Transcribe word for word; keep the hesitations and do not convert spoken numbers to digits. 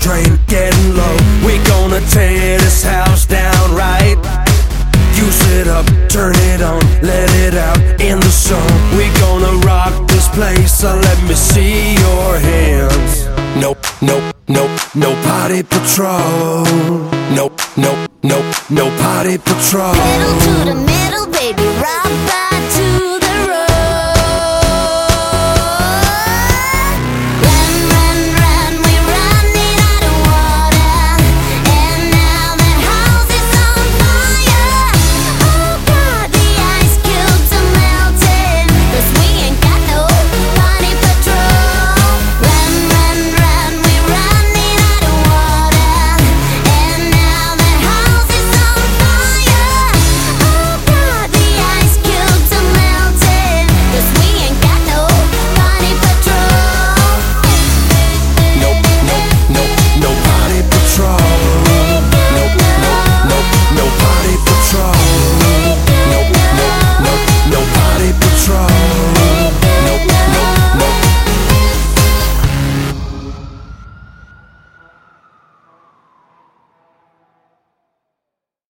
drain, getting low. We gonna tear this house down right. Use it up, turn it on, let it out in the sun. We gonna rock this place, so let me see your hands. Nope, nope, nope, no party patrol. Nope, nope, nope, no party patrol. Pedal to the metal, baby, rock back.